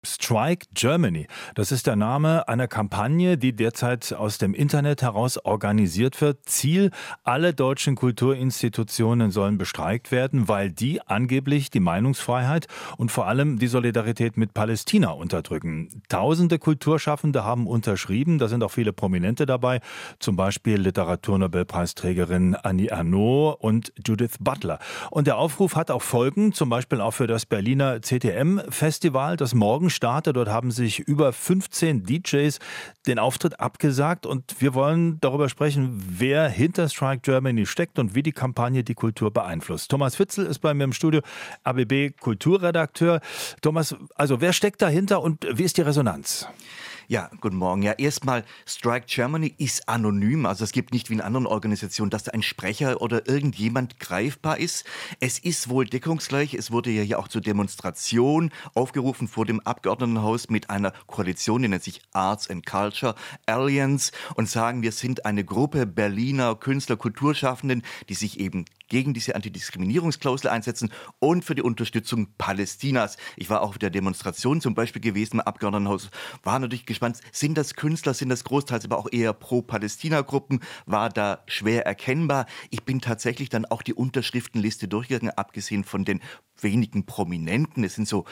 Strike Germany, das ist der Name einer Kampagne, die derzeit aus dem Internet heraus organisiert wird. Ziel, alle deutschen Kulturinstitutionen sollen bestreikt werden, weil die angeblich die Meinungsfreiheit und vor allem die Solidarität mit Palästina unterdrücken. Tausende Kulturschaffende haben unterschrieben, da sind auch viele Prominente dabei, zum Beispiel Literaturnobelpreisträgerin Annie Ernaux und Judith Butler. Und der Aufruf hat auch Folgen, zum Beispiel auch für das Berliner CTM-Festival, das morgen startet. Dort haben sich über 15 DJs den Auftritt abgesagt und wir wollen darüber sprechen, wer hinter Strike Germany steckt und wie die Kampagne die Kultur beeinflusst. Thomas Witzel ist bei mir im Studio, ABB Kulturredakteur. Thomas, also wer steckt dahinter und wie ist die Resonanz? Ja, guten Morgen. Ja, erstmal, Strike Germany ist anonym. Also es gibt nicht wie in anderen Organisationen, dass da ein Sprecher oder irgendjemand greifbar ist. Es ist wohl deckungsgleich. Es wurde ja hier auch zur Demonstration aufgerufen vor dem Abgeordnetenhaus mit einer Koalition, die nennt sich Arts and Culture Alliance und sagen, wir sind eine Gruppe Berliner Künstler, Kulturschaffenden, die sich eben gegen diese Antidiskriminierungsklausel einsetzen und für die Unterstützung Palästinas. Ich war auch auf der Demonstration zum Beispiel gewesen im Abgeordnetenhaus, war natürlich gespannt, sind das Künstler, sind das großteils aber auch eher Pro-Palästina-Gruppen, war da schwer erkennbar. Ich bin tatsächlich dann auch die Unterschriftenliste durchgegangen, abgesehen von den wenigen Prominenten. Es sind so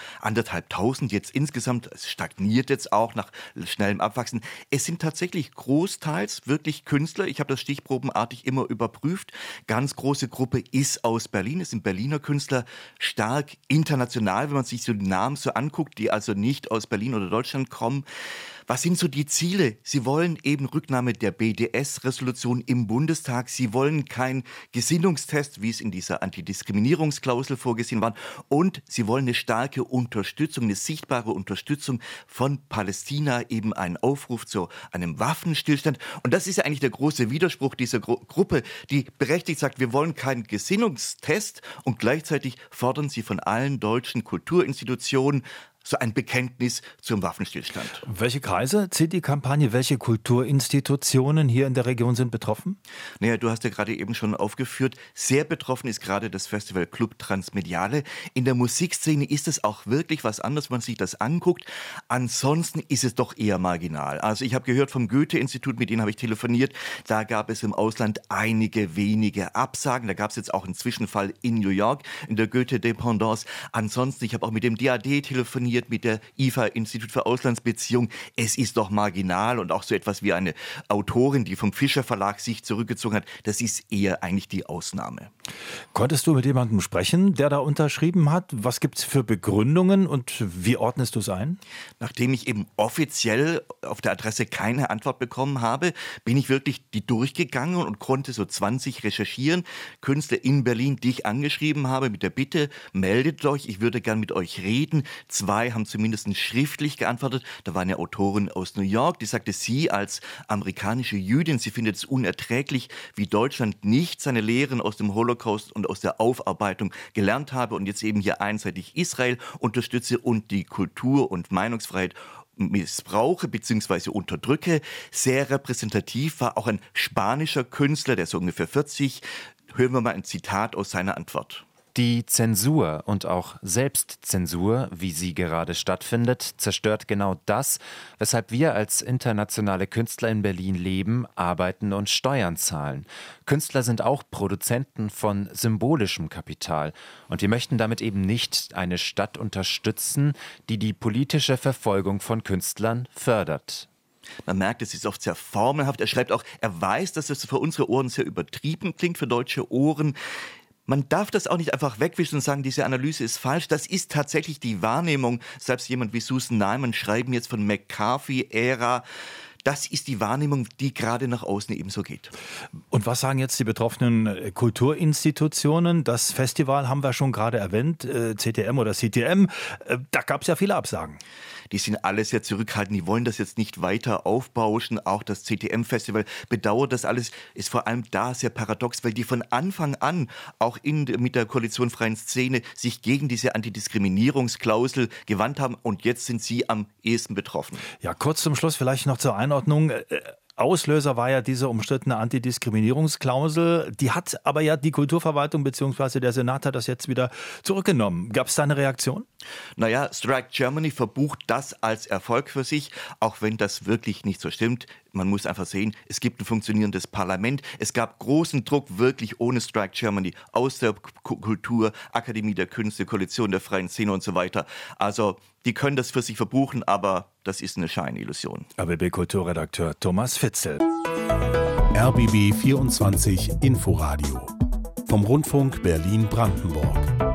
1.500 jetzt insgesamt. Es stagniert jetzt auch nach schnellem Abwachsen. Es sind tatsächlich großteils wirklich Künstler. Ich habe das stichprobenartig immer überprüft. Ganz große Gruppe ist aus Berlin. Es sind Berliner Künstler, stark international, wenn man sich so die Namen so anguckt, die also nicht aus Berlin oder Deutschland kommen. Was sind so die Ziele? Sie wollen eben Rücknahme der BDS-Resolution im Bundestag. Sie wollen keinen Gesinnungstest, wie es in dieser Antidiskriminierungsklausel vorgesehen war. Und sie wollen eine starke Unterstützung, eine sichtbare Unterstützung von Palästina, eben einen Aufruf zu einem Waffenstillstand. Und das ist ja eigentlich der große Widerspruch dieser Gruppe, die berechtigt sagt, wir wollen keinen Gesinnungstest und gleichzeitig fordern sie von allen deutschen Kulturinstitutionen so ein Bekenntnis zum Waffenstillstand. Welche Kreise zieht die Kampagne? Welche Kulturinstitutionen hier in der Region sind betroffen? Naja, du hast ja gerade eben schon aufgeführt, sehr betroffen ist gerade das Festival Club Transmediale. In der Musikszene ist es auch wirklich was anderes, wenn man sich das anguckt. Ansonsten ist es doch eher marginal. Also ich habe gehört vom Goethe-Institut, mit denen habe ich telefoniert, da gab es im Ausland einige wenige Absagen. Da gab es jetzt auch einen Zwischenfall in New York, in der Goethe-Dependance. Ansonsten, ich habe auch mit dem DAD telefoniert, mit der IFA, Institut für Auslandsbeziehungen. Es ist doch marginal und auch so etwas wie eine Autorin, die vom Fischer Verlag sich zurückgezogen hat, das ist eher eigentlich die Ausnahme. Konntest du mit jemandem sprechen, der da unterschrieben hat? Was gibt es für Begründungen und wie ordnest du es ein? Nachdem ich eben offiziell auf der Adresse keine Antwort bekommen habe, bin ich wirklich die durchgegangen und konnte so 20 recherchieren. Künstler in Berlin, die ich angeschrieben habe mit der Bitte, meldet euch, ich würde gern mit euch reden. 2 haben zumindest schriftlich geantwortet. Da war eine Autorin aus New York, die sagte, sie als amerikanische Jüdin, sie findet es unerträglich, wie Deutschland nicht seine Lehren aus dem Holocaust und aus der Aufarbeitung gelernt habe und jetzt eben hier einseitig Israel unterstütze und die Kultur- und Meinungsfreiheit missbrauche bzw. unterdrücke. Sehr repräsentativ war auch ein spanischer Künstler, der ist so ungefähr 40. Hören wir mal ein Zitat aus seiner Antwort. Die Zensur und auch Selbstzensur, wie sie gerade stattfindet, zerstört genau das, weshalb wir als internationale Künstler in Berlin leben, arbeiten und Steuern zahlen. Künstler sind auch Produzenten von symbolischem Kapital und wir möchten damit eben nicht eine Stadt unterstützen, die die politische Verfolgung von Künstlern fördert. Man merkt, es ist oft sehr formelhaft. Er schreibt auch, er weiß, dass es für unsere Ohren sehr übertrieben klingt, für deutsche Ohren. Man darf das auch nicht einfach wegwischen und sagen, diese Analyse ist falsch. Das ist tatsächlich die Wahrnehmung. Selbst jemand wie Susan Neiman schreiben jetzt von McCarthy-Ära. Das ist die Wahrnehmung, die gerade nach außen ebenso geht. Und was sagen jetzt die betroffenen Kulturinstitutionen? Das Festival haben wir schon gerade erwähnt, CTM oder CTM. Da gab es ja viele Absagen. Die sind alle sehr zurückhaltend, die wollen das jetzt nicht weiter aufbauschen. Auch das CTM-Festival bedauert das alles, ist vor allem da sehr paradox, weil die von Anfang an auch mit der Koalition Freien Szene sich gegen diese Antidiskriminierungsklausel gewandt haben und jetzt sind sie am ehesten betroffen. Ja, kurz zum Schluss vielleicht noch zur Einordnung. Auslöser war ja diese umstrittene Antidiskriminierungsklausel. Die hat aber ja die Kulturverwaltung bzw. der Senat hat das jetzt wieder zurückgenommen. Gab es da eine Reaktion? Naja, Strike Germany verbucht das als Erfolg für sich, auch wenn das wirklich nicht so stimmt. Man muss einfach sehen, es gibt ein funktionierendes Parlament. Es gab großen Druck wirklich ohne Strike Germany aus der Kultur, Akademie der Künste, Koalition der freien Szene und so weiter. Also die können das für sich verbuchen, aber das ist eine Scheinillusion. RBB-Kulturredakteur Thomas Fitzel. RBB 24 Inforadio vom Rundfunk Berlin-Brandenburg.